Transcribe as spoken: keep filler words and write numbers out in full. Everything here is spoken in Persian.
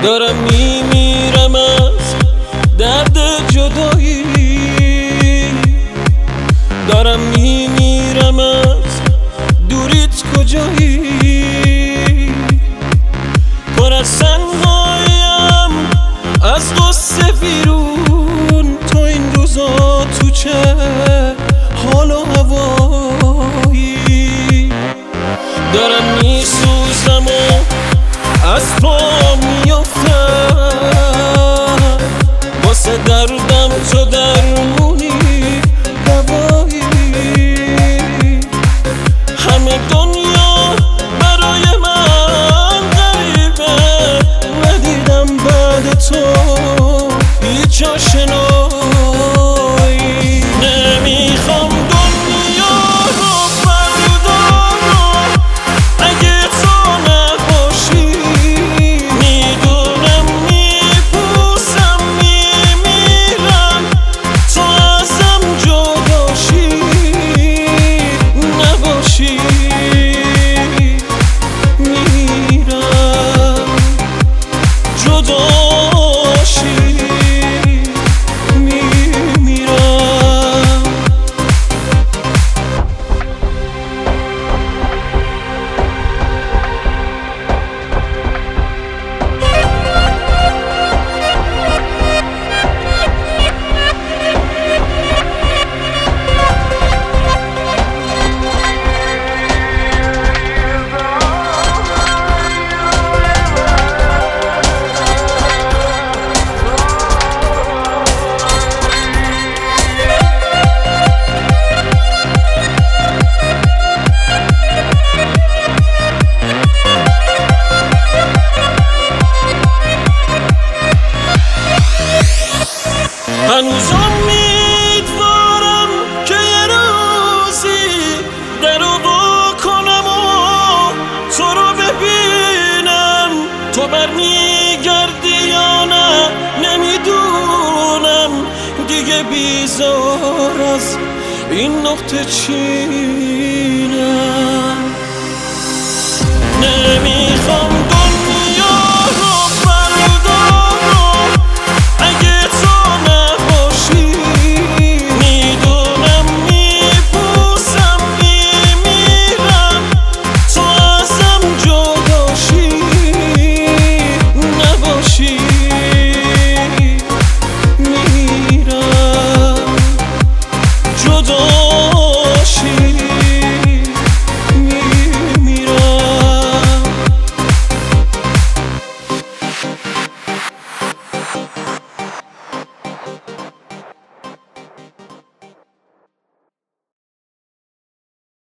دارم میمیرم از درد جدایی، دارم میمیرم از دوریت کجایی. پر از تنهاییم از قصه بیرون، تو این روزا تو چه حال و هوایی. دارم میسوزم و از پا میافتم، واسه دردم تو درمونی دوایی. همه دنیا برای من غریبه، ندیدم بعد تو هیچ آشنایی. نمیخوام دنیا رو بردارم اگه تو نباشی، میدونم میپوسم میمیرم تو ازم جداشی نباشی. میرم جداشی میمیرم. هنوز امیدوارم که یه روزی در رو با کنم و تو رو ببینم. تو برمیگردی یا نه نمیدونم، دیگه بیزار از این نقطه چینم. نمی